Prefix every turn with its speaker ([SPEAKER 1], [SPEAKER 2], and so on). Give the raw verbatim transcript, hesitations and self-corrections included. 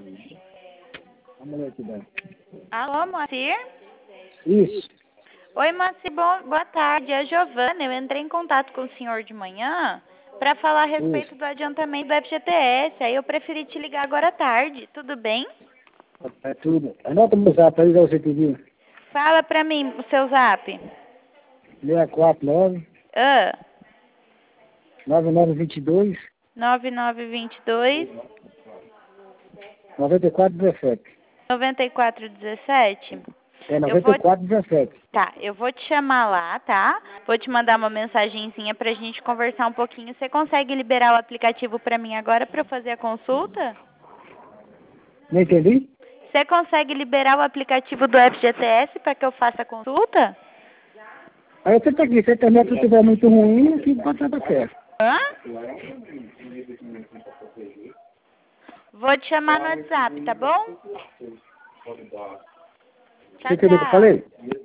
[SPEAKER 1] A mulher que dá.
[SPEAKER 2] Alô, Moacir?
[SPEAKER 1] Isso.
[SPEAKER 2] Oi, Moacir, bom, boa tarde. É a Giovana. Eu entrei em contato com o senhor de manhã para falar a respeito
[SPEAKER 1] Isso.
[SPEAKER 2] do adiantamento do F G T S. Aí eu preferi te ligar agora à tarde. Tudo bem?
[SPEAKER 1] É tudo. Anota o meu zap aí, você pediu.
[SPEAKER 2] Fala pra mim o seu zap.
[SPEAKER 1] seis quatro nove,
[SPEAKER 2] Ah,
[SPEAKER 1] nove nove dois dois,
[SPEAKER 2] nove nove dois dois,
[SPEAKER 1] nove quatro um sete.
[SPEAKER 2] nove quatro um sete.
[SPEAKER 1] É
[SPEAKER 2] Eu vou...
[SPEAKER 1] noventa e quatro dezessete.
[SPEAKER 2] Tá, eu vou te chamar lá, tá? Vou te mandar uma mensagenzinha pra gente conversar um pouquinho. Você consegue liberar o aplicativo pra mim agora pra eu fazer a consulta?
[SPEAKER 1] Não entendi?
[SPEAKER 2] Você consegue liberar o aplicativo do F G T S para que eu faça a consulta?
[SPEAKER 1] Aí eu tento aqui, se a internet estiver muito ruim, aqui pode estar certo.
[SPEAKER 2] Hã? Vou te chamar no WhatsApp, tá bom?
[SPEAKER 1] Você
[SPEAKER 2] Tchau,
[SPEAKER 1] entendeu o que eu
[SPEAKER 2] tchau.
[SPEAKER 1] falei?